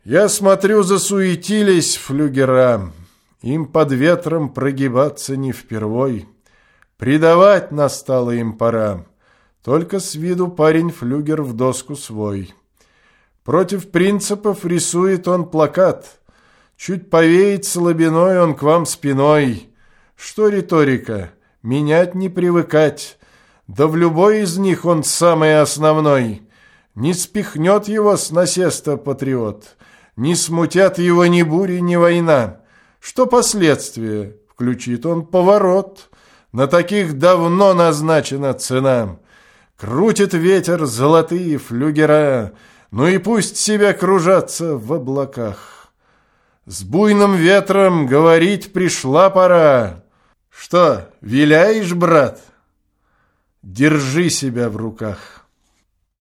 Я смотрю, засуетились флюгера, им под ветром прогибаться не впервой. Предавать настала им пора, только с виду парень-флюгер в доску свой. Против принципов рисует он плакат, чуть повеет слабиной он к вам спиной. Что риторика? Менять не привыкать, да в любой из них он самый основной. Не спихнет его с насеста патриот, не смутят его ни бури, ни война. Что последствия? Включит он поворот, на таких давно назначена цена. Крутит ветер золотые флюгера, ну и пусть себя кружатся в облаках. С буйным ветром говорить пришла пора. Что, виляешь, брат? Держи себя в руках.